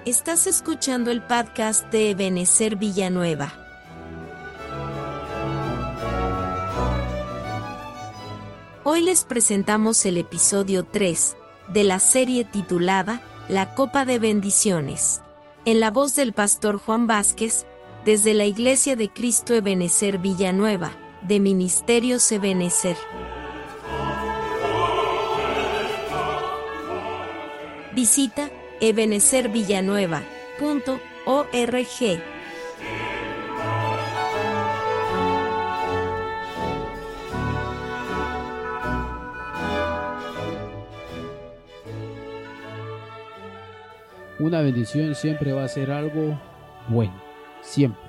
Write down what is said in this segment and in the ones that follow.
Estás escuchando el podcast de Ebenezer Villanueva. Hoy les presentamos el episodio 3 de la serie titulada La Copa de Bendiciones, en la voz del pastor Juan Vázquez, desde la Iglesia de Cristo Ebenezer Villanueva, de Ministerios Ebenezer. Visita ebenezervillanueva.org. Una bendición siempre va a ser algo bueno, siempre.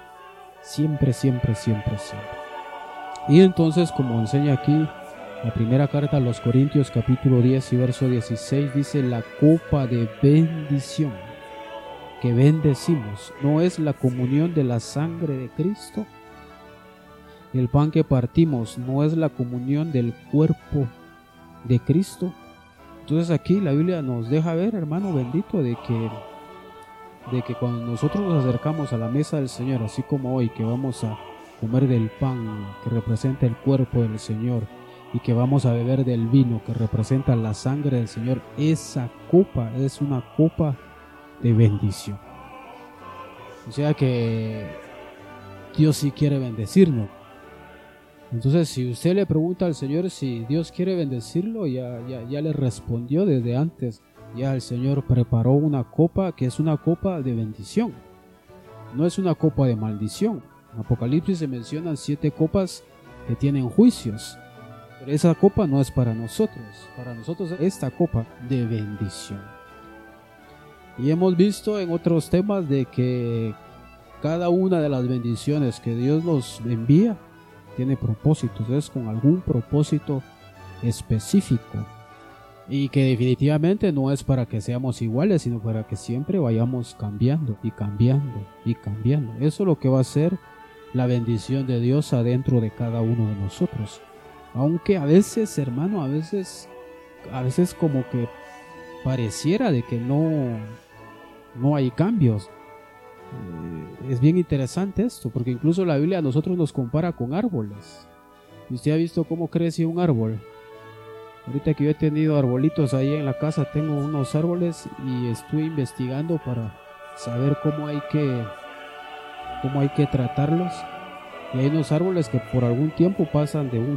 Y entonces, como enseña aquí la primera carta a los Corintios capítulo 10 y verso 16, dice: la copa de bendición que bendecimos, ¿no es la comunión de la sangre de Cristo? El pan que partimos, ¿no es la comunión del cuerpo de Cristo? Entonces aquí la Biblia nos deja ver, hermano bendito, de que cuando nosotros nos acercamos a la mesa del Señor, así como hoy que vamos a comer del pan que representa el cuerpo del Señor y que vamos a beber del vino que representa la sangre del Señor, esa copa es una copa de bendición. O sea que Dios sí quiere bendecirnos. Entonces, si usted le pregunta al Señor si Dios quiere bendecirlo, ya le respondió desde antes. Ya el Señor preparó una copa que es una copa de bendición. No es una copa de maldición. En Apocalipsis se mencionan 7 copas que tienen juicios. Pero esa copa no es para nosotros. Para nosotros esta copa de bendición. Y hemos visto en otros temas de que cada una de las bendiciones que Dios nos envía tiene propósitos, es con algún propósito específico, y que definitivamente no es para que seamos iguales, sino para que siempre vayamos cambiando y cambiando y cambiando. Eso es lo que va a ser la bendición de Dios adentro de cada uno de nosotros. Aunque a veces, hermano, a veces como que pareciera de que no hay cambios. Es bien interesante esto, porque incluso la Biblia a nosotros nos compara con árboles. ¿Usted ha visto cómo crece un árbol? Ahorita que yo he tenido arbolitos ahí en la casa, tengo unos árboles y estoy investigando para saber cómo hay que tratarlos. Y hay unos árboles que por algún tiempo pasan en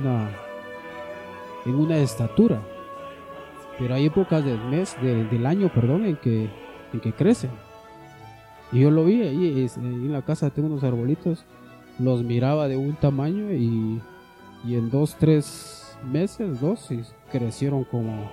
una estatura, pero hay épocas del año, en que crecen. Y yo lo vi ahí en la casa, tengo unos arbolitos, los miraba de un tamaño y en 2-3 meses, crecieron como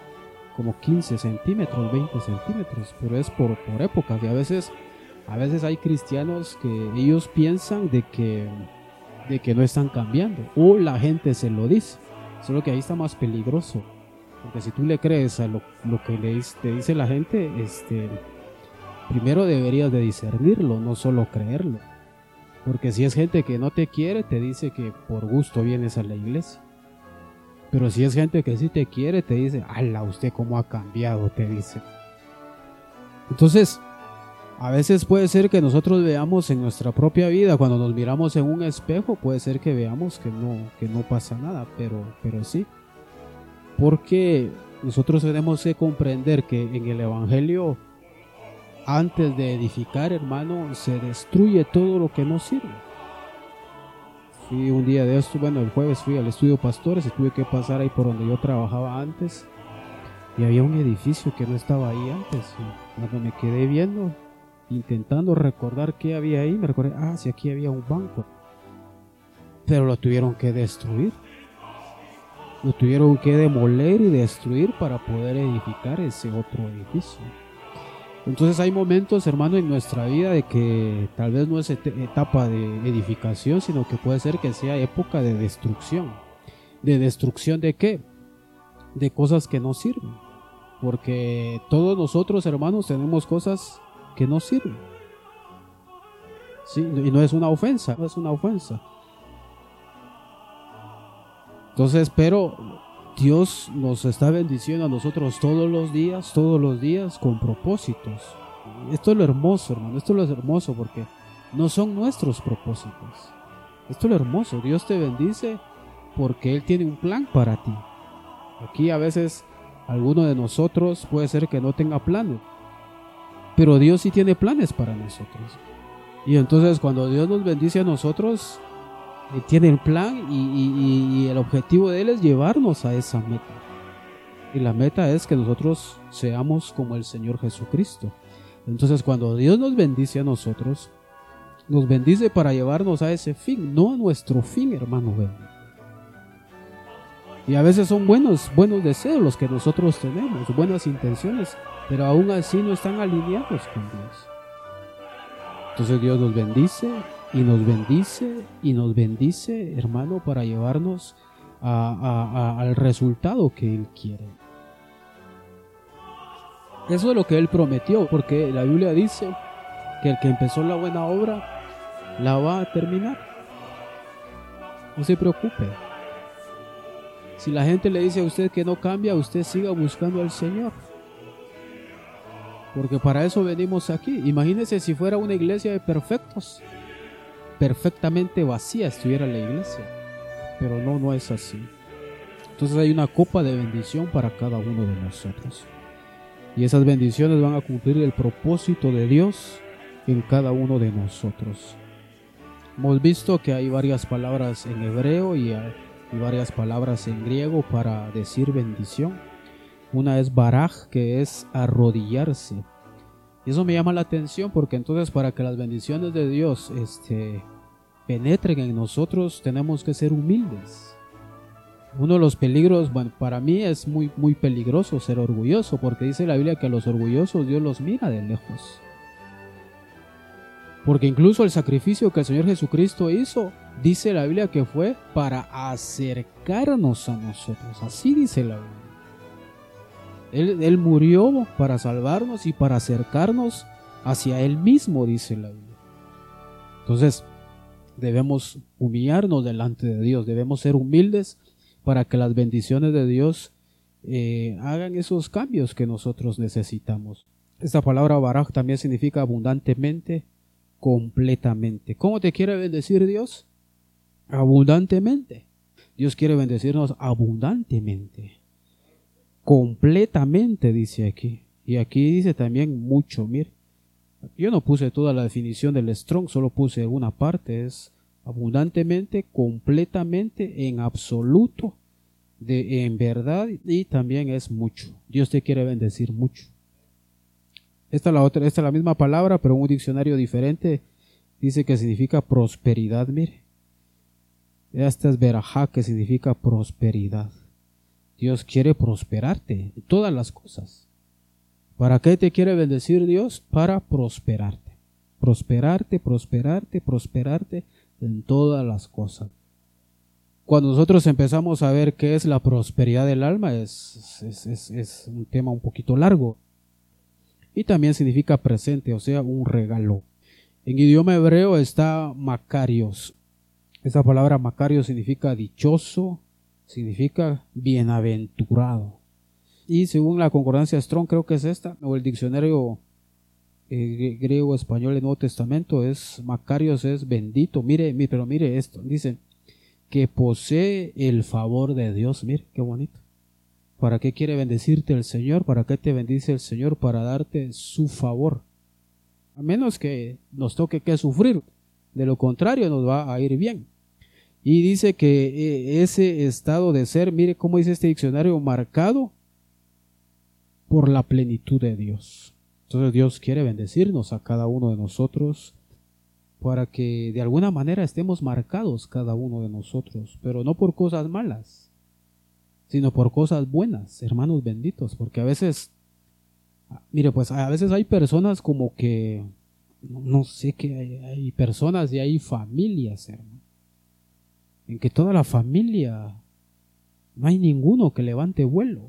15 centímetros, 20 centímetros, pero es por épocas. Y a veces hay cristianos que ellos piensan de que no están cambiando, o la gente se lo dice, solo que ahí está más peligroso, porque si tú le crees a lo que te dice la gente, primero deberías de discernirlo, no solo creerlo. Porque si es gente que no te quiere, te dice que por gusto vienes a la iglesia. Pero si es gente que sí te quiere, te dice: ¡ala, usted cómo ha cambiado!, te dice. Entonces, a veces puede ser que nosotros veamos en nuestra propia vida, cuando nos miramos en un espejo, puede ser que veamos que no pasa nada, pero sí. Porque nosotros tenemos que comprender que en el Evangelio, antes de edificar, hermano, se destruye todo lo que no sirve. Fui un día de esto, el jueves fui al estudio Pastores y tuve que pasar ahí por donde yo trabajaba antes. Y había un edificio que no estaba ahí antes. Y cuando me quedé viendo, intentando recordar qué había ahí, me recordé: sí, aquí había un banco. Pero lo tuvieron que destruir. Lo tuvieron que demoler y destruir para poder edificar ese otro edificio. Entonces hay momentos, hermano, en nuestra vida de que tal vez no es etapa de edificación, sino que puede ser que sea época de destrucción. ¿De destrucción de qué? De cosas que no sirven. Porque todos nosotros, hermanos, tenemos cosas que no sirven. Sí, y no es una ofensa, Entonces, pero Dios nos está bendiciendo a nosotros todos los días con propósitos. Esto es lo hermoso, hermano, esto es lo hermoso, porque no son nuestros propósitos. Esto es lo hermoso, Dios te bendice porque Él tiene un plan para ti. Aquí a veces alguno de nosotros puede ser que no tenga planes, pero Dios sí tiene planes para nosotros. Y entonces cuando Dios nos bendice a nosotros, Él tiene el plan y el objetivo de Él es llevarnos a esa meta. Y la meta es que nosotros seamos como el Señor Jesucristo. Entonces cuando Dios nos bendice a nosotros, nos bendice para llevarnos a ese fin, no a nuestro fin, hermano. Y a veces son buenos deseos los que nosotros tenemos, buenas intenciones, pero aún así no están alineados con Dios. Entonces Dios nos bendice y nos bendice y nos bendice, hermano, para llevarnos al resultado que Él quiere. Eso es lo que Él prometió, porque la Biblia dice que el que empezó la buena obra la va a terminar. No se preocupe. Si la gente le dice a usted que no cambia, usted siga buscando al Señor. Porque para eso venimos aquí. Imagínese si fuera una iglesia de perfectos. Perfectamente vacía estuviera la iglesia. Pero no es así. Entonces hay una copa de bendición para cada uno de nosotros. Y esas bendiciones van a cumplir el propósito de Dios en cada uno de nosotros. Hemos visto que hay varias palabras en hebreo y varias palabras en griego para decir bendición. Una es baraj, que es arrodillarse. Y eso me llama la atención porque entonces para que las bendiciones de Dios penetren en nosotros tenemos que ser humildes. Uno de los peligros, bueno, para mí es muy peligroso ser orgulloso, porque dice la Biblia que a los orgullosos Dios los mira de lejos. Porque incluso el sacrificio que el Señor Jesucristo hizo, dice la Biblia que fue para acercarnos a nosotros. Así dice la Biblia. Él murió para salvarnos y para acercarnos hacia Él mismo, dice la Biblia. Entonces, debemos humillarnos delante de Dios, debemos ser humildes para que las bendiciones de Dios hagan esos cambios que nosotros necesitamos. Esta palabra baraj también significa abundantemente, completamente. ¿Cómo te quiere bendecir Dios? Abundantemente. Dios quiere bendecirnos abundantemente, completamente, dice aquí. Y aquí dice también mucho. Mire, yo no puse toda la definición del Strong, solo puse una parte. Es abundantemente, completamente, en absoluto, en verdad, y también es mucho. Dios te quiere bendecir mucho. Esta es la misma palabra, pero en un diccionario diferente dice que significa prosperidad. Mire, esta es verajá, que significa prosperidad. Dios quiere prosperarte en todas las cosas. ¿Para qué te quiere bendecir Dios? Para prosperarte. Prosperarte en todas las cosas. Cuando nosotros empezamos a ver qué es la prosperidad del alma, es un tema un poquito largo. Y también significa presente, o sea, un regalo. En idioma hebreo está Makarios. Esa palabra Makarios significa dichoso, significa bienaventurado. Y según la concordancia Strong, creo que es esta, o el diccionario griego español del Nuevo Testamento, es Makarios, es bendito. Pero mire esto, dice que posee el favor de Dios. Mire qué bonito. ¿Para qué quiere bendecirte el Señor? ¿Para qué te bendice el Señor? Para darte su favor. A menos que nos toque que sufrir. De lo contrario nos va a ir bien. Y dice que ese estado de ser, mire cómo dice este diccionario, marcado por la plenitud de Dios. Entonces Dios quiere bendecirnos a cada uno de nosotros para que de alguna manera estemos marcados cada uno de nosotros, pero no por cosas malas, sino por cosas buenas, hermanos benditos, porque a veces, mire, pues a veces hay personas como que, no sé, que hay personas y hay familias, hermano, en que toda la familia, no hay ninguno que levante vuelo.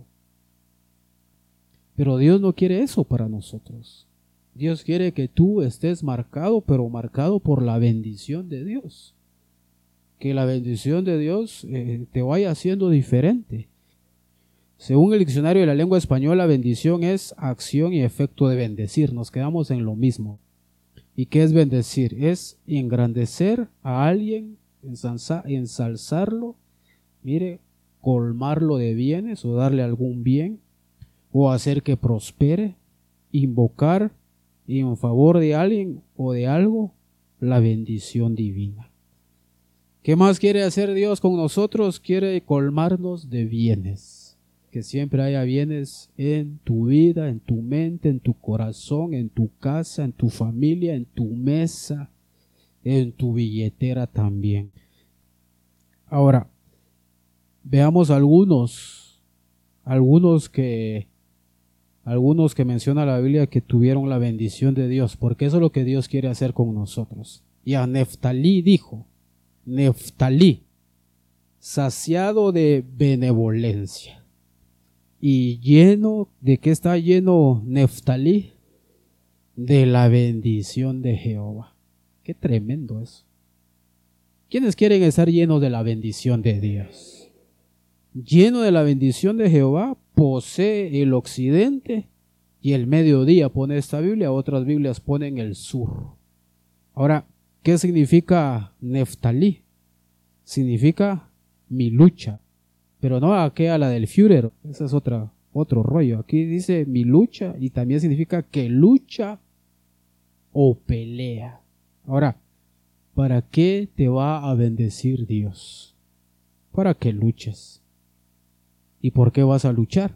Pero Dios no quiere eso para nosotros. Dios quiere que tú estés marcado, pero marcado por la bendición de Dios. Que la bendición de Dios te vaya haciendo diferente. Según el diccionario de la lengua española, bendición es acción y efecto de bendecir. Nos quedamos en lo mismo. ¿Y qué es bendecir? Es engrandecer a alguien, ensalzarlo, mire, colmarlo de bienes o darle algún bien, o hacer que prospere, invocar en favor de alguien o de algo la bendición divina. ¿Qué más quiere hacer Dios con nosotros? Quiere colmarnos de bienes. Que siempre haya bienes en tu vida, en tu mente, en tu corazón, en tu casa, en tu familia, en tu mesa, en tu billetera también. Ahora, veamos algunos que menciona la Biblia que tuvieron la bendición de Dios, porque eso es lo que Dios quiere hacer con nosotros. Y a Neftalí dijo, Neftalí, saciado de benevolencia. Y lleno, ¿de qué está lleno Neftalí? De la bendición de Jehová. Qué tremendo eso. ¿Quiénes quieren estar llenos de la bendición de Dios? Lleno de la bendición de Jehová, posee el occidente y el mediodía, pone esta Biblia, otras Biblias ponen el sur. Ahora, ¿qué significa Neftalí? Significa mi lucha, pero no aquella la del Führer, esa es otro rollo. Aquí dice mi lucha y también significa que lucha o pelea. Ahora, ¿para qué te va a bendecir Dios? Para que luches. ¿Y por qué vas a luchar?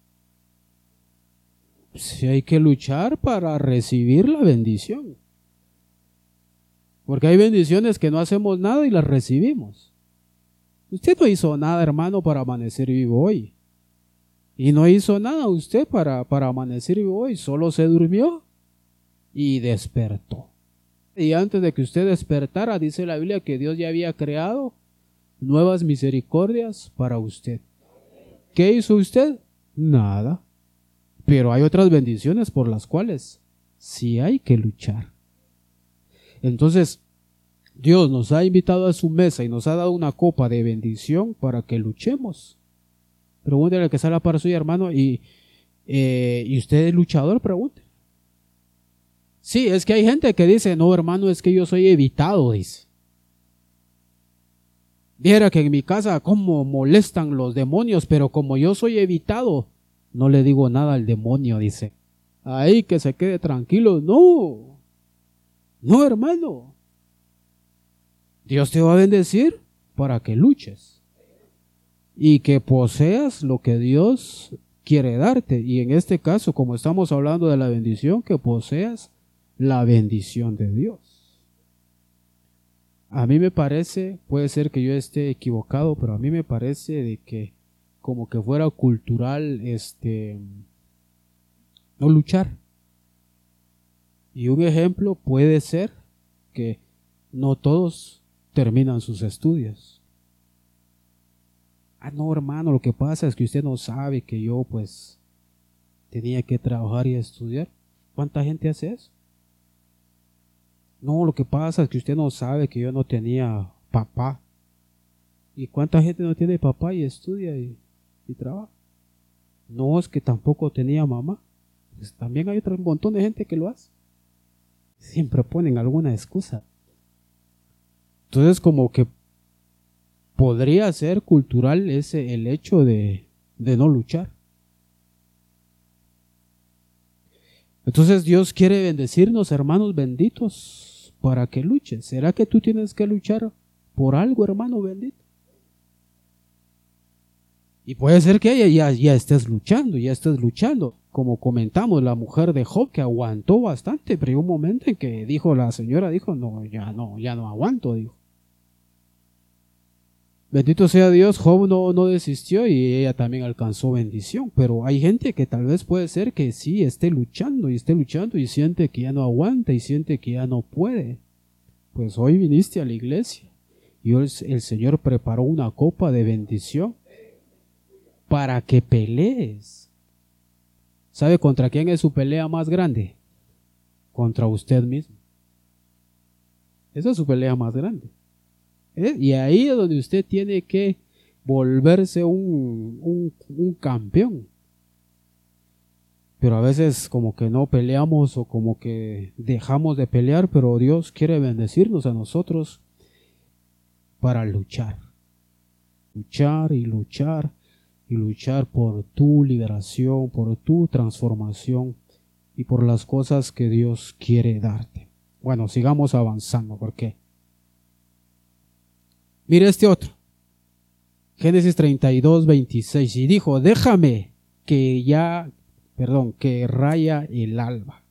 Si hay que luchar para recibir la bendición. Porque hay bendiciones que no hacemos nada y las recibimos. Usted no hizo nada, hermano, para amanecer vivo hoy. Y no hizo nada usted para amanecer vivo hoy. Solo se durmió y despertó. Y antes de que usted despertara, dice la Biblia que Dios ya había creado nuevas misericordias para usted. ¿Qué hizo usted? Nada. Pero hay otras bendiciones por las cuales sí hay que luchar. Entonces, Dios nos ha invitado a su mesa y nos ha dado una copa de bendición para que luchemos. Pregúntele al que sale para suyo, hermano, y usted es luchador, pregunte. Sí, es que hay gente que dice, no, hermano, es que yo soy evitado, dice. Viera que en mi casa cómo molestan los demonios, pero como yo soy evitado, no le digo nada al demonio, dice. Ahí que se quede tranquilo. No, no, hermano. Dios te va a bendecir para que luches y que poseas lo que Dios quiere darte. Y en este caso, como estamos hablando de la bendición, que poseas la bendición de Dios. A mí me parece, puede ser que yo esté equivocado, pero a mí me parece de que como que fuera cultural no luchar. Y un ejemplo puede ser que no todos terminan sus estudios. Ah, no, hermano, lo que pasa es que usted no sabe que yo pues tenía que trabajar y estudiar. ¿Cuánta gente hace eso? No, lo que pasa es que usted no sabe que yo no tenía papá. ¿Y cuánta gente no tiene papá y estudia y trabaja? No, es que tampoco tenía mamá. Pues también hay otro montón de gente que lo hace. Siempre ponen alguna excusa. Entonces como que podría ser cultural el hecho de no luchar. Entonces Dios quiere bendecirnos, hermanos benditos, para que luches. ¿Será que tú tienes que luchar por algo, hermano bendito? Y puede ser que ya estés luchando. Como comentamos, la mujer de Job que aguantó bastante, pero hay un momento en que la señora dijo, no, ya no aguanto, dijo. Bendito sea Dios, Job no desistió y ella también alcanzó bendición, pero hay gente que tal vez puede ser que sí esté luchando y siente que ya no aguanta y siente que ya no puede. Pues hoy viniste a la iglesia y hoy el Señor preparó una copa de bendición para que pelees. ¿Sabe contra quién es su pelea más grande? Contra usted mismo. Esa es su pelea más grande. Y ahí es donde usted tiene que volverse un campeón. Pero a veces como que no peleamos o como que dejamos de pelear, pero Dios quiere bendecirnos a nosotros para luchar. Luchar y luchar y luchar por tu liberación, por tu transformación y por las cosas que Dios quiere darte. Bueno, sigamos avanzando, porque mire este otro. Génesis 32, 26. Y dijo, déjame que raya el alba.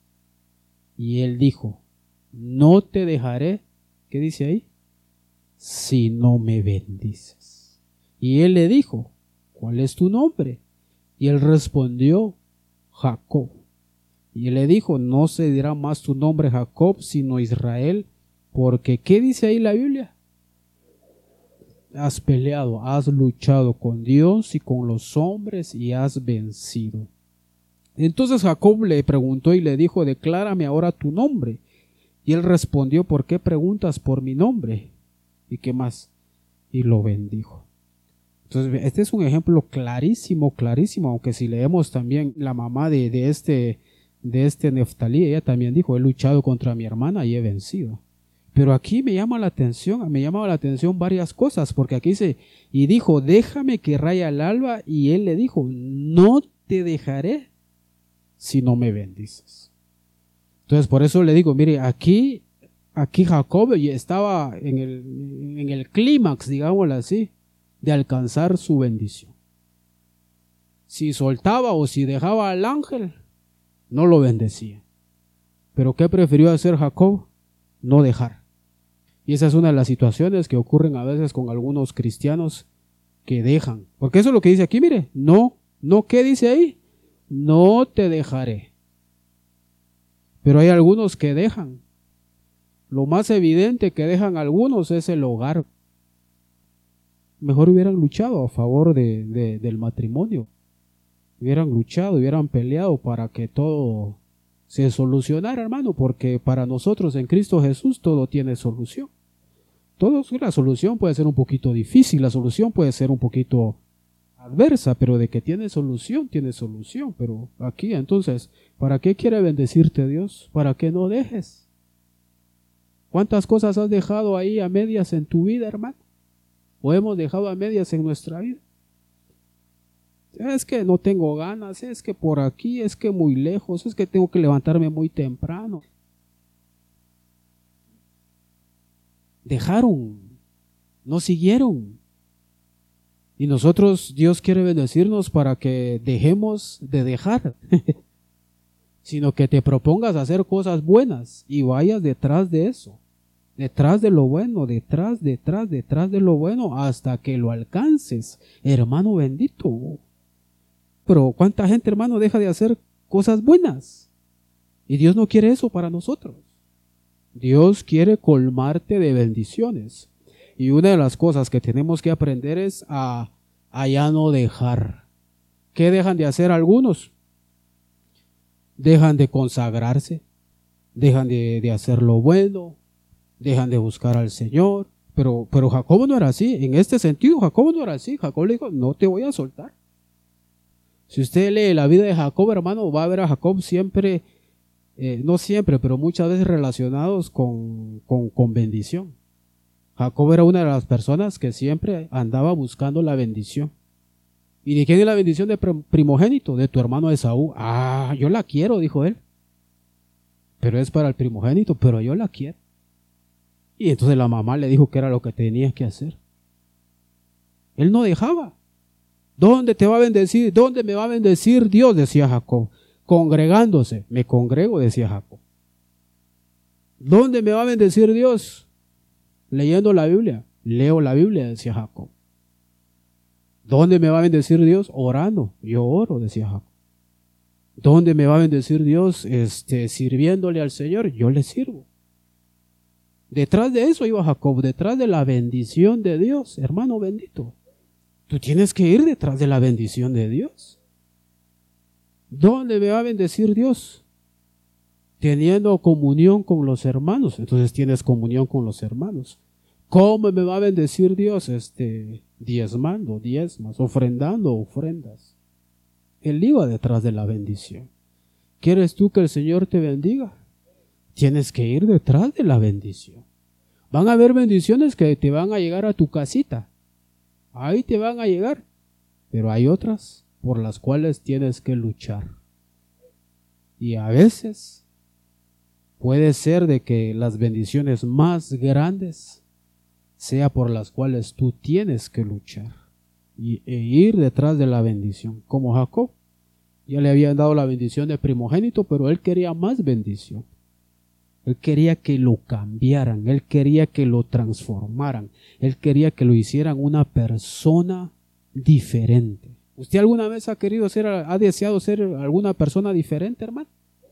Y él dijo, no te dejaré, ¿qué dice ahí? Si no me bendices. Y él le dijo, ¿cuál es tu nombre? Y él respondió, Jacob. Y él le dijo, no se dirá más tu nombre Jacob, sino Israel, porque ¿qué dice ahí la Biblia? Has peleado, has luchado con Dios y con los hombres y has vencido. Entonces Jacob le preguntó y le dijo, declárame ahora tu nombre. Y él respondió, ¿por qué preguntas por mi nombre? ¿Y qué más? Y lo bendijo. Entonces este es un ejemplo clarísimo, aunque si leemos también la mamá de este Neftalí, ella también dijo, he luchado contra mi hermana y he vencido. Pero aquí me llama la atención varias cosas, porque aquí dice, y dijo, déjame que raya el alba, y él le dijo, no te dejaré si no me bendices. Entonces por eso le digo, mire, aquí Jacob estaba en el clímax, digámoslo así, de alcanzar su bendición. Si soltaba o si dejaba al ángel, no lo bendecía. Pero ¿qué prefirió hacer Jacob? No dejar. Y esa es una de las situaciones que ocurren a veces con algunos cristianos que dejan. Porque eso es lo que dice aquí, mire, no, ¿qué dice ahí? No te dejaré. Pero hay algunos que dejan. Lo más evidente que dejan algunos es el hogar. Mejor hubieran luchado a favor del matrimonio. Hubieran luchado, hubieran peleado para que todo se solucionara, hermano, porque para nosotros en Cristo Jesús todo tiene solución. La solución puede ser un poquito difícil, la solución puede ser un poquito adversa, pero de que tiene solución. Pero aquí entonces, ¿para qué quiere bendecirte Dios? ¿Para que no dejes? ¿Cuántas cosas has dejado ahí a medias en tu vida, hermano? ¿O hemos dejado a medias en nuestra vida? Es que no tengo ganas, es que por aquí, es que muy lejos, es que tengo que levantarme muy temprano. Dejaron, no siguieron. Y nosotros, Dios quiere bendecirnos para que dejemos de dejar, sino que te propongas hacer cosas buenas y vayas detrás de eso, detrás de lo bueno, detrás de lo bueno, hasta que lo alcances, hermano bendito. Pero ¿cuánta gente, hermano, deja de hacer cosas buenas? Y Dios no quiere eso para nosotros. Dios quiere colmarte de bendiciones. Y una de las cosas que tenemos que aprender es a ya no dejar. ¿Qué dejan de hacer algunos? Dejan de consagrarse, dejan de hacer lo bueno, dejan de buscar al Señor. Pero Jacob no era así. En este sentido, Jacob no era así. Jacob le dijo, no te voy a soltar. Si usted lee la vida de Jacob, hermano, va a ver a Jacob siempre, no siempre, pero muchas veces relacionados con bendición. Jacob era una de las personas que siempre andaba buscando la bendición. ¿Y de quién es la bendición de primogénito? De tu hermano Esaú. Ah, yo la quiero, dijo él. Pero es para el primogénito, pero yo la quiero. Y entonces la mamá le dijo que era lo que tenía que hacer. Él no dejaba. ¿Dónde te va a bendecir? ¿Dónde me va a bendecir Dios? Decía Jacob. Congregándose. Me congrego, decía Jacob. ¿Dónde me va a bendecir Dios? Leyendo la Biblia. Leo la Biblia, decía Jacob. ¿Dónde me va a bendecir Dios? Orando. Yo oro, decía Jacob. ¿Dónde me va a bendecir Dios? Sirviéndole al Señor. Yo le sirvo. Detrás de eso iba Jacob, detrás de la bendición de Dios, hermano bendito. Tú tienes que ir detrás de la bendición de Dios. ¿Dónde me va a bendecir Dios? Teniendo comunión con los hermanos. Entonces tienes comunión con los hermanos. ¿Cómo me va a bendecir Dios? diezmando, diezmas, ofrendando, ofrendas. Él iba detrás de la bendición. ¿Quieres tú que el Señor te bendiga? Tienes que ir detrás de la bendición. Van a haber bendiciones que te van a llegar a tu casita. Ahí te van a llegar. Pero hay otras por las cuales tienes que luchar. Y a veces puede ser de que las bendiciones más grandes sea por las cuales tú tienes que luchar e ir detrás de la bendición. Como Jacob, ya le habían dado la bendición de primogénito, pero él quería más bendición. Él quería que lo cambiaran, él quería que lo transformaran, él quería que lo hicieran una persona diferente. ¿Usted alguna vez ha deseado ser alguna persona diferente, hermano?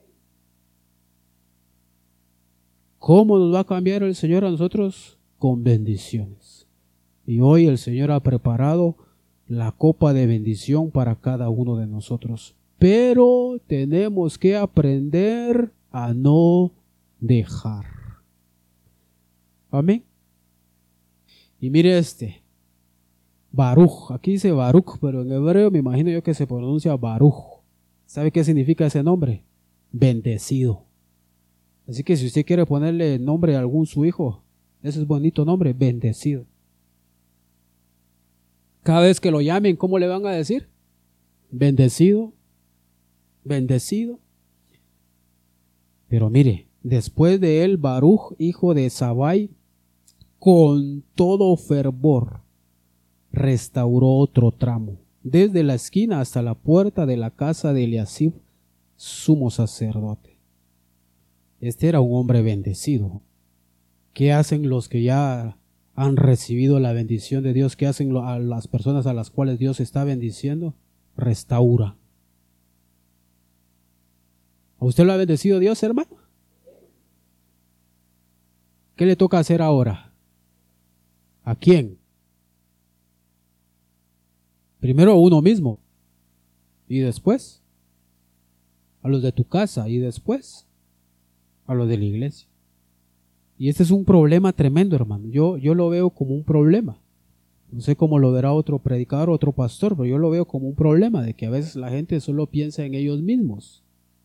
¿Cómo nos va a cambiar el Señor a nosotros? Con bendiciones. Y hoy el Señor ha preparado la copa de bendición para cada uno de nosotros. Pero tenemos que aprender a no dejar. Amén. Y mire Baruch, aquí dice Baruch, pero en hebreo me imagino yo que se pronuncia Baruch. ¿Sabe qué significa ese nombre? Bendecido. Así que si usted quiere ponerle nombre a algún su hijo, ese es bonito nombre, bendecido. Cada vez que lo llamen, ¿cómo le van a decir? Bendecido, bendecido. Pero mire, después de él, Baruch, hijo de Zabai, con todo fervor, restauró otro tramo, desde la esquina hasta la puerta de la casa de Eliasib, sumo sacerdote. Este era un hombre bendecido. ¿Qué hacen los que ya han recibido la bendición de Dios? ¿Qué hacen a las personas a las cuales Dios está bendiciendo? Restaura. ¿A usted lo ha bendecido Dios, hermano? ¿Qué le toca hacer ahora? ¿A quién? Primero a uno mismo. Y después a los de tu casa. Y después a los de la iglesia. Y este es un problema tremendo, hermano. Yo lo veo como un problema. No sé cómo lo verá otro predicador, otro pastor, pero yo lo veo como un problema de que a veces la gente solo piensa en ellos mismos.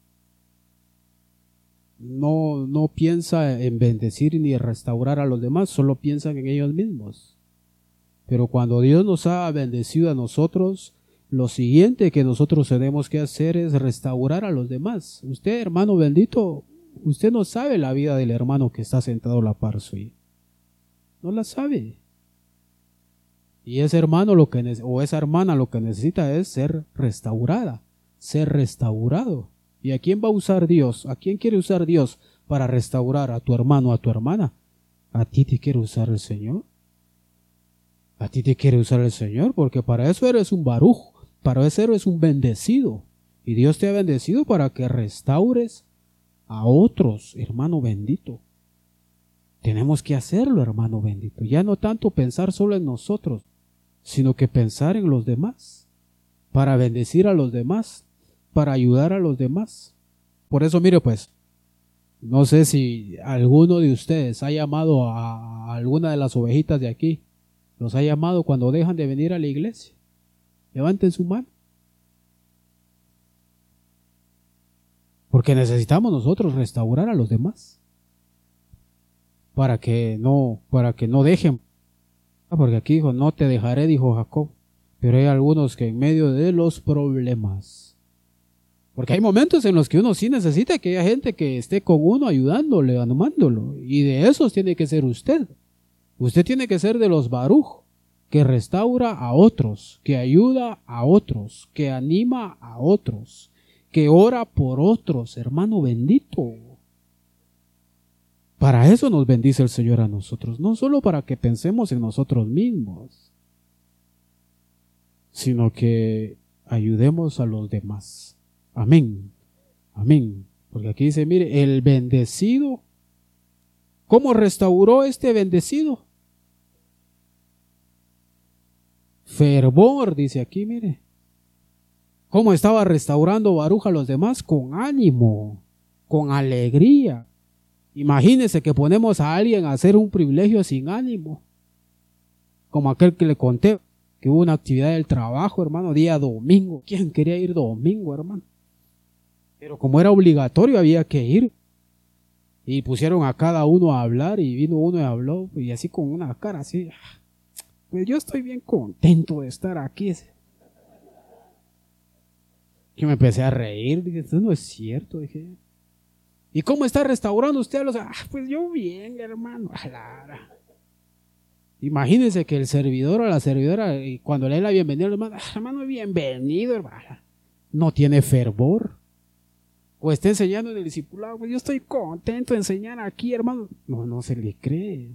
No piensa en bendecir ni en restaurar a los demás, solo piensan en ellos mismos. Pero cuando Dios nos ha bendecido a nosotros, lo siguiente que nosotros tenemos que hacer es restaurar a los demás. Usted, hermano bendito, usted no sabe la vida del hermano que está sentado a la par suya. No la sabe. Y ese hermano o esa hermana lo que necesita es ser restaurada, ser restaurado. ¿Y a quién va a usar Dios? ¿A quién quiere usar Dios para restaurar a tu hermano o a tu hermana? ¿A ti te quiere usar el Señor? A ti te quiere usar el Señor, porque para eso eres un baruj, para eso eres un bendecido. Y Dios te ha bendecido para que restaures a otros, hermano bendito. Tenemos que hacerlo, hermano bendito. Ya no tanto pensar solo en nosotros, sino que pensar en los demás, para bendecir a los demás, para ayudar a los demás. Por eso, mire pues, no sé si alguno de ustedes ha llamado a alguna de las ovejitas de aquí, los ha llamado cuando dejan de venir a la iglesia. Levanten su mano. Porque necesitamos nosotros restaurar a los demás. Para que no dejen. Porque aquí dijo, no te dejaré, dijo Jacob. Pero hay algunos que en medio de los problemas. Porque hay momentos en los que uno sí necesita que haya gente que esté con uno ayudándole, animándolo. Y de esos tiene que ser usted. Usted tiene que ser de los baruj, que restaura a otros, que ayuda a otros, que anima a otros, que ora por otros, hermano bendito. Para eso nos bendice el Señor a nosotros, no solo para que pensemos en nosotros mismos, sino que ayudemos a los demás. Amén, amén. Porque aquí dice, mire, el bendecido, ¿cómo restauró este bendecido? Fervor, dice aquí, mire. ¿Cómo estaba restaurando Baruj a los demás? Con ánimo, con alegría. Imagínese que ponemos a alguien a hacer un privilegio sin ánimo, como aquel que le conté. que hubo una actividad del trabajo, hermano, día domingo. ¿Quién quería ir domingo, hermano? Pero como era obligatorio había que ir. Y pusieron a cada uno a hablar y vino uno y habló y así con una cara así. Pues yo estoy bien contento de estar aquí. Que me empecé a reír, dije, esto no es cierto, dije. ¿Y cómo está restaurando usted? Pues yo bien, hermano. Imagínense que el servidor o la servidora, y cuando le da la bienvenida, hermano, bienvenido, hermano. No tiene fervor. O está enseñando en el discipulado, pues yo estoy contento de enseñar aquí, hermano. No se le cree.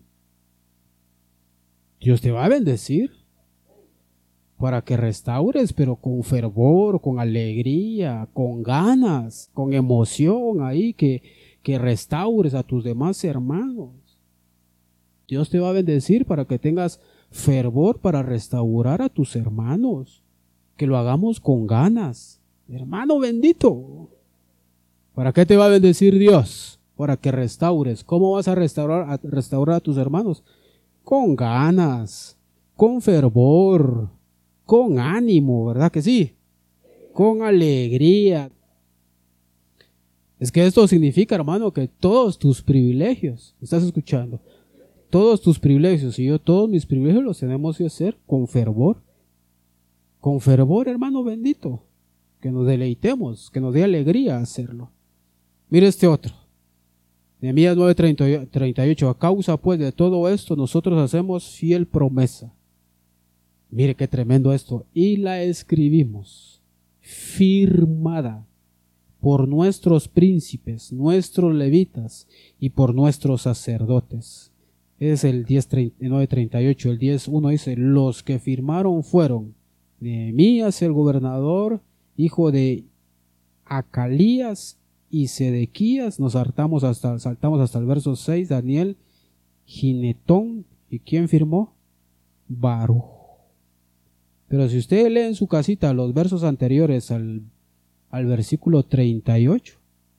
Dios te va a bendecir para que restaures, pero con fervor, con alegría, con ganas, con emoción ahí, que restaures a tus demás hermanos. Dios te va a bendecir para que tengas fervor para restaurar a tus hermanos. Que lo hagamos con ganas. Hermano bendito. ¿Para qué te va a bendecir Dios? Para que restaures. ¿Cómo vas a restaurar a tus hermanos? Con ganas, con fervor, con ánimo, ¿verdad que sí? Con alegría. Es que esto significa, hermano, que todos tus privilegios, ¿estás escuchando? Todos tus privilegios y yo todos mis privilegios los tenemos que hacer con fervor. Con fervor, hermano bendito. Que nos deleitemos, que nos dé alegría hacerlo. Mire este otro. Nehemías 9:38. A causa pues de todo esto nosotros hacemos fiel promesa. Mire qué tremendo esto. Y la escribimos firmada por nuestros príncipes, nuestros levitas y por nuestros sacerdotes. Es el 9:38. El 10:1 dice: los que firmaron fueron Nehemías el gobernador, hijo de Acalías, y Sedequías. Nos saltamos hasta el verso 6. Daniel, Ginetón. ¿Y quién firmó? Baruj. Pero si usted lee en su casita los versos anteriores al versículo 38,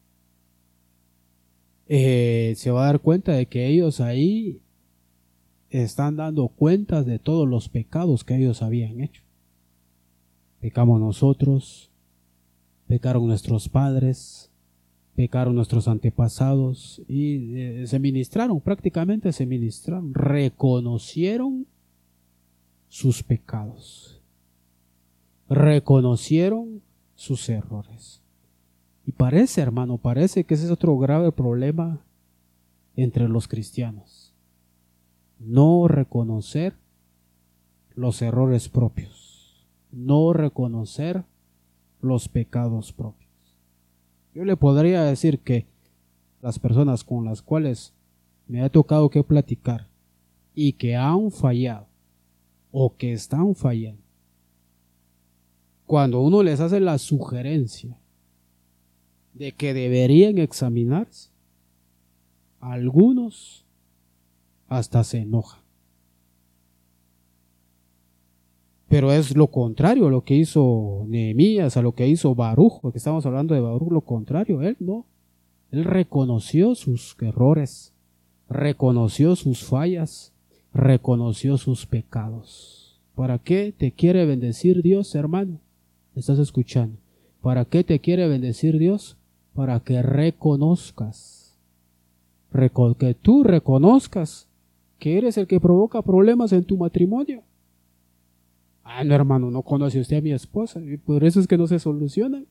se va a dar cuenta de que ellos ahí están dando cuentas de todos los pecados que ellos habían hecho. Pecamos nosotros, pecaron nuestros padres, pecaron nuestros antepasados y prácticamente se ministraron, reconocieron sus pecados, reconocieron sus errores. Y parece que ese es otro grave problema entre los cristianos: no reconocer los errores propios, no reconocer los pecados propios. Yo le podría decir que las personas con las cuales me ha tocado que platicar y que han fallado o que están fallando, cuando uno les hace la sugerencia de que deberían examinarse, algunos hasta se enojan. Pero es lo contrario a lo que hizo Nehemías, a lo que hizo Baruj, porque estamos hablando de Baruj, lo contrario. Él reconoció sus errores, reconoció sus fallas, reconoció sus pecados. ¿Para qué te quiere bendecir Dios, hermano? ¿Estás escuchando? ¿Para qué te quiere bendecir Dios? Para que reconozcas, que tú reconozcas que eres el que provoca problemas en tu matrimonio. No, hermano, no conoce usted a mi esposa, y por eso es que no se solucionan.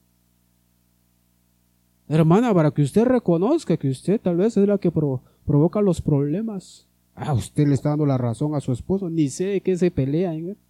Hermana, para que usted reconozca que usted tal vez es la que provoca los problemas. Usted le está dando la razón a su esposo, ni sé de qué se pelean, ¿eh?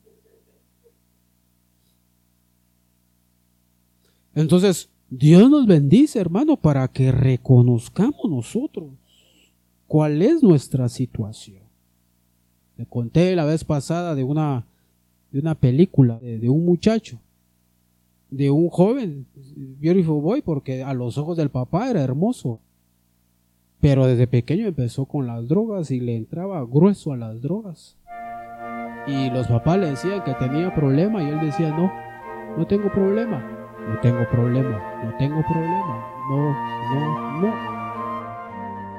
Entonces, Dios nos bendice, hermano, para que reconozcamos nosotros cuál es nuestra situación. Le conté la vez pasada de una película de un muchacho, de un joven, beautiful boy, porque a los ojos del papá era hermoso, pero desde pequeño empezó con las drogas y le entraba grueso a las drogas, y los papás le decían que tenía problema y él decía: no tengo problema, no tengo problema, no tengo problema, no.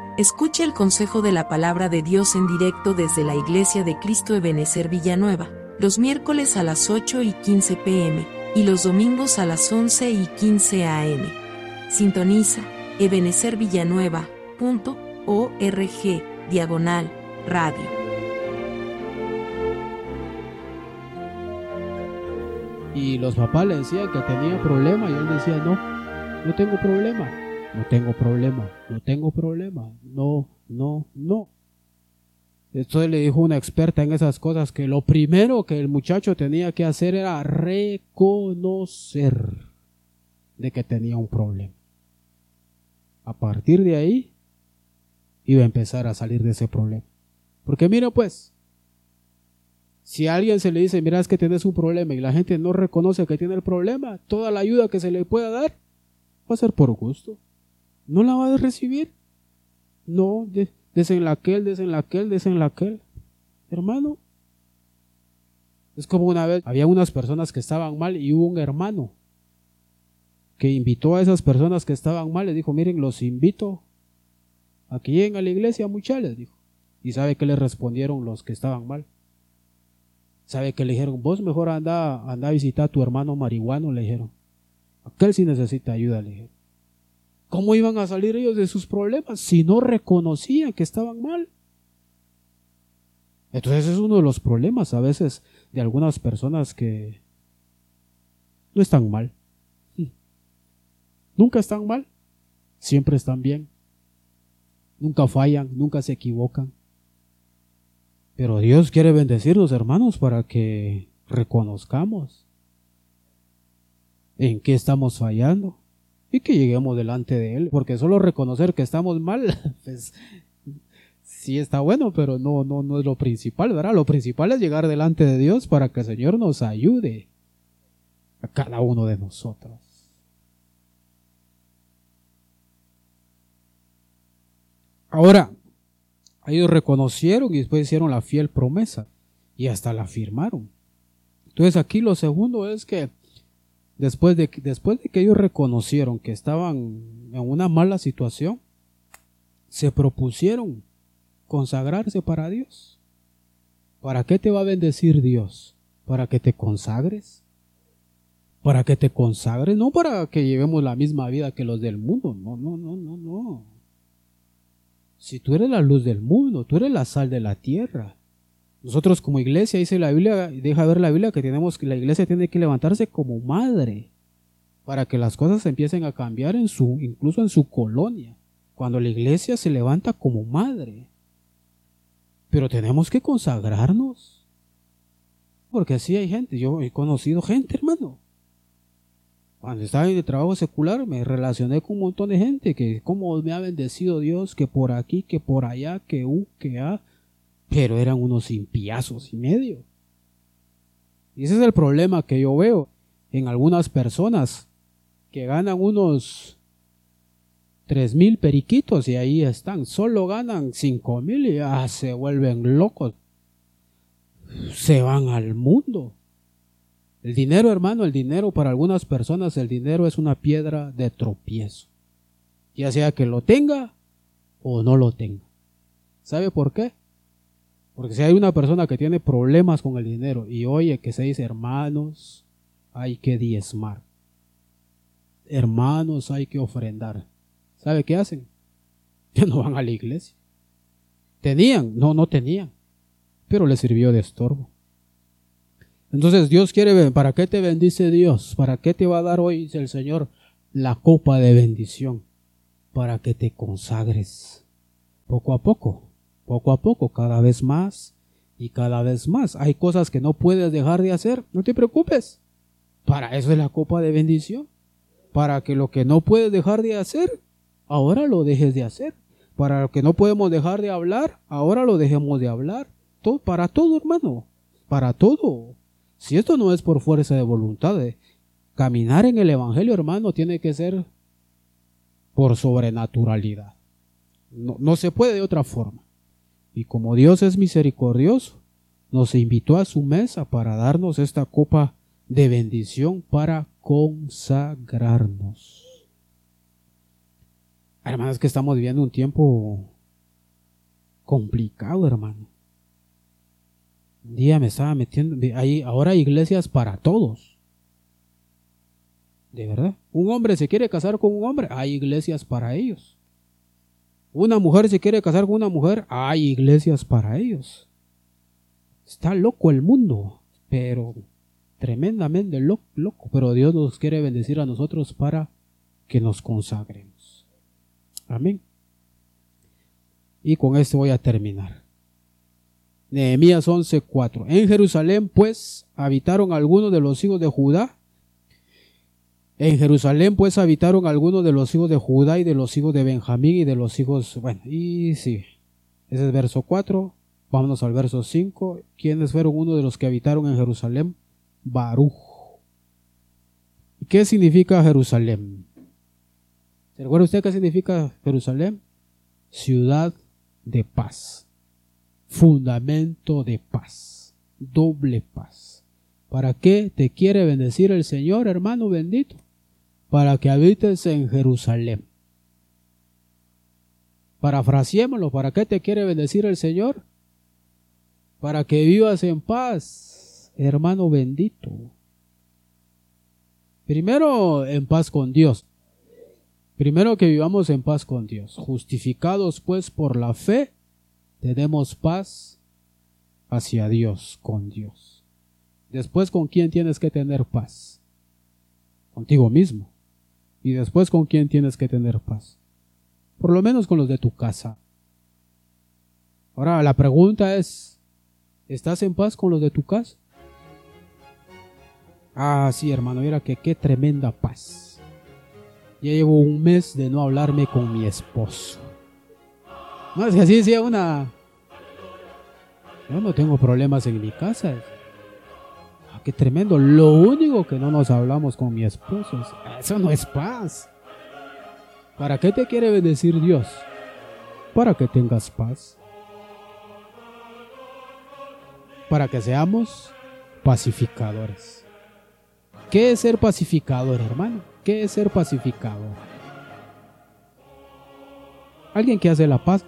Escuche el consejo de la palabra de Dios en directo desde la Iglesia de Cristo Ebenezer Villanueva, los miércoles a las 8:15 p.m. y los domingos a las 11:15 a.m. Sintoniza ebenecervillanueva.org/radio. Y los papás le decían que tenía problema y él decía, no tengo problema, no tengo problema, no tengo problema, no. Entonces le dijo una experta en esas cosas que lo primero que el muchacho tenía que hacer era reconocer de que tenía un problema. A partir de ahí iba a empezar a salir de ese problema. Porque mira pues, si a alguien se le dice, mira, es que tienes un problema y la gente no reconoce que tiene el problema, toda la ayuda que se le pueda dar va a ser por gusto. No la va a recibir. No, desenlaquel. Hermano, es como una vez, había unas personas que estaban mal y hubo un hermano que invitó a esas personas que estaban mal, les dijo, miren, los invito a que lleguen a la iglesia, muchachos, les dijo. ¿Y sabe qué le respondieron los que estaban mal? ¿Sabe qué le dijeron? Vos mejor anda a visitar a tu hermano marihuano, le dijeron. Aquel sí necesita ayuda, le dijeron. ¿Cómo iban a salir ellos de sus problemas si no reconocían que estaban mal? Entonces es uno de los problemas a veces de algunas personas que no están mal. Nunca están mal, siempre están bien. Nunca fallan, nunca se equivocan. Pero Dios quiere bendecirnos, hermanos, para que reconozcamos en qué estamos fallando y que lleguemos delante de Él. Porque solo reconocer que estamos mal, pues sí está bueno, pero no es lo principal, ¿verdad? Lo principal es llegar delante de Dios para que el Señor nos ayude a cada uno de nosotros. Ahora, ellos reconocieron y después hicieron la fiel promesa y hasta la firmaron. Entonces aquí lo segundo es que después de que ellos reconocieron que estaban en una mala situación, se propusieron consagrarse para Dios. ¿Para qué te va a bendecir Dios? ¿Para que te consagres? ¿Para que te consagres? No para que llevemos la misma vida que los del mundo. No. Si tú eres la luz del mundo, tú eres la sal de la tierra. Nosotros como iglesia, dice la Biblia, deja ver la Biblia que la iglesia tiene que levantarse como madre para que las cosas empiecen a cambiar incluso en su colonia. Cuando la iglesia se levanta como madre. Pero tenemos que consagrarnos. Porque así hay gente, yo he conocido gente, hermano. Cuando estaba en el trabajo secular me relacioné con un montón de gente que como me ha bendecido Dios, que por aquí, que por allá, que que a, pero eran unos impiazos y medio. Y ese es el problema que yo veo en algunas personas que ganan unos 3,000 periquitos y ahí están, solo ganan 5,000 y ya se vuelven locos, se van al mundo. El dinero, hermano, el dinero para algunas personas, el dinero es una piedra de tropiezo. Ya sea que lo tenga o no lo tenga. ¿Sabe por qué? Porque si hay una persona que tiene problemas con el dinero y oye que se dice, hermanos, hay que diezmar. Hermanos, hay que ofrendar. ¿Sabe qué hacen? Ya no van a la iglesia. ¿Tenían? No tenían. Pero les sirvió de estorbo. Entonces Dios quiere ver, ¿para qué te bendice Dios? ¿Para qué te va a dar hoy, dice el Señor, la copa de bendición? Para que te consagres. Poco a poco, cada vez más y cada vez más. Hay cosas que no puedes dejar de hacer, no te preocupes. Para eso es la copa de bendición. Para que lo que no puedes dejar de hacer, ahora lo dejes de hacer. Para lo que no podemos dejar de hablar, ahora lo dejemos de hablar. Para todo, hermano, para todo. Si esto no es por fuerza de voluntad, caminar en el Evangelio, hermano, tiene que ser por sobrenaturalidad. No se puede de otra forma. Y como Dios es misericordioso, nos invitó a su mesa para darnos esta copa de bendición para consagrarnos. Hermano, es que estamos viviendo un tiempo complicado, hermano. Un día me estaba metiendo, ahora hay iglesias para todos. De verdad. Un hombre se quiere casar con un hombre, hay iglesias para ellos. Una mujer se quiere casar con una mujer, hay iglesias para ellos. Está loco el mundo, pero tremendamente loco. Pero Dios nos quiere bendecir a nosotros para que nos consagremos. Amén. Y con esto voy a terminar. Nehemías 11:4. En Jerusalén pues habitaron algunos de los hijos de Judá. En Jerusalén pues habitaron algunos de los hijos de Judá y de los hijos de Benjamín y de los hijos... Bueno, y sí, ese es el verso 4. Vámonos al verso 5. ¿Quiénes fueron uno de los que habitaron en Jerusalén? Baruj. ¿Y qué significa Jerusalén? ¿Se recuerda usted qué significa Jerusalén? Ciudad de paz. Fundamento de paz. Doble paz. ¿Para qué te quiere bendecir el Señor, hermano bendito? Para que habites en Jerusalén. Parafraseémoslo, ¿para qué te quiere bendecir el Señor? Para que vivas en paz, hermano bendito. Primero, en paz con Dios. Primero que vivamos en paz con Dios. Justificados pues por la fe, tenemos paz hacia Dios, con Dios. Después, ¿con quién tienes que tener paz? Contigo mismo. Y después, ¿con quién tienes que tener paz? Por lo menos con los de tu casa. Ahora, la pregunta es, ¿estás en paz con los de tu casa? Ah, sí, hermano, mira que qué tremenda paz. Ya llevo un mes de no hablarme con mi esposo. No, es que así decía una... Yo no tengo problemas en mi casa. Qué tremendo. Lo único que no nos hablamos con mi esposo, eso no es paz. ¿Para qué te quiere bendecir Dios? Para que tengas paz. Para que seamos pacificadores. ¿Qué es ser pacificador, hermano? ¿Qué es ser pacificador? Alguien que hace la paz.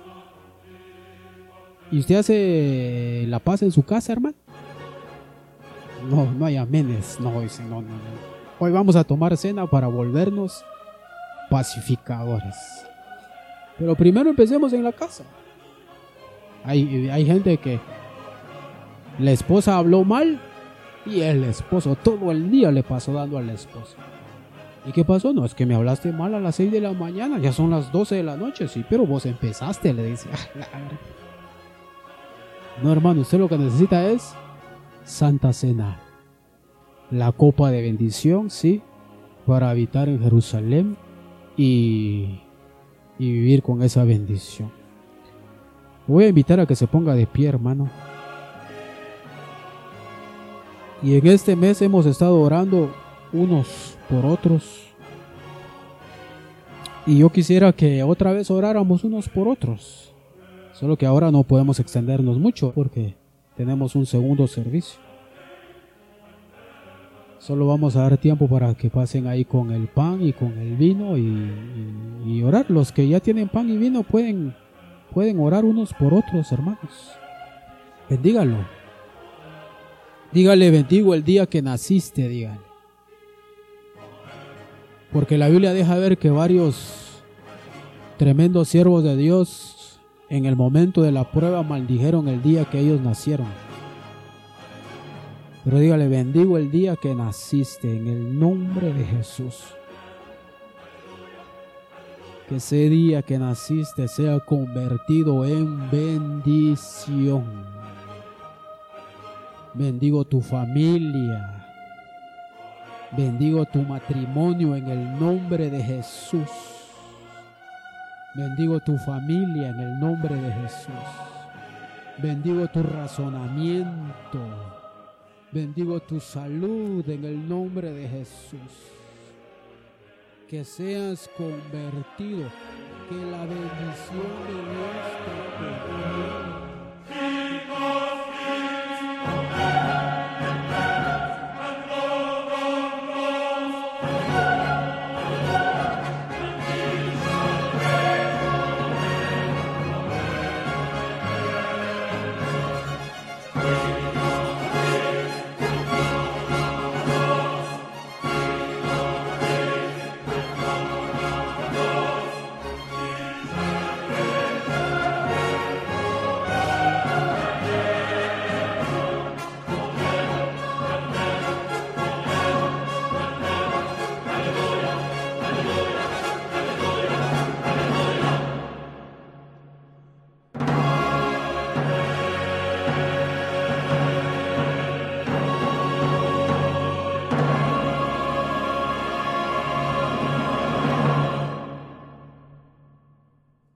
¿Y usted hace la paz en su casa, hermano? No hay amenes. No. Hoy vamos a tomar cena para volvernos pacificadores. Pero primero empecemos en la casa. Hay gente que la esposa habló mal y el esposo todo el día le pasó dando al esposo. ¿Y qué pasó? No, es que me hablaste mal a las 6 de la mañana, ya son las 12 de la noche. Sí, pero vos empezaste, le dice. No, hermano, usted lo que necesita es Santa Cena, la copa de bendición, sí, para habitar en Jerusalén y vivir con esa bendición. Voy a invitar a que se ponga de pie, hermano. Y en este mes hemos estado orando unos por otros. Y yo quisiera que otra vez oráramos unos por otros. Solo que ahora no podemos extendernos mucho porque tenemos un segundo servicio. Solo vamos a dar tiempo para que pasen ahí con el pan y con el vino y orar. Los que ya tienen pan y vino pueden orar unos por otros, hermanos. Bendígalo. Dígale, bendigo el día que naciste, dígale. Porque la Biblia deja ver que varios tremendos siervos de Dios en el momento de la prueba maldijeron el día que ellos nacieron. Pero dígale, bendigo el día que naciste en el nombre de Jesús. Que ese día que naciste sea convertido en bendición. Bendigo tu familia. Bendigo tu matrimonio en el nombre de Jesús. Bendigo tu familia en el nombre de Jesús. Bendigo tu razonamiento. Bendigo tu salud en el nombre de Jesús. Que seas convertido. Que la bendición de Dios te cubra.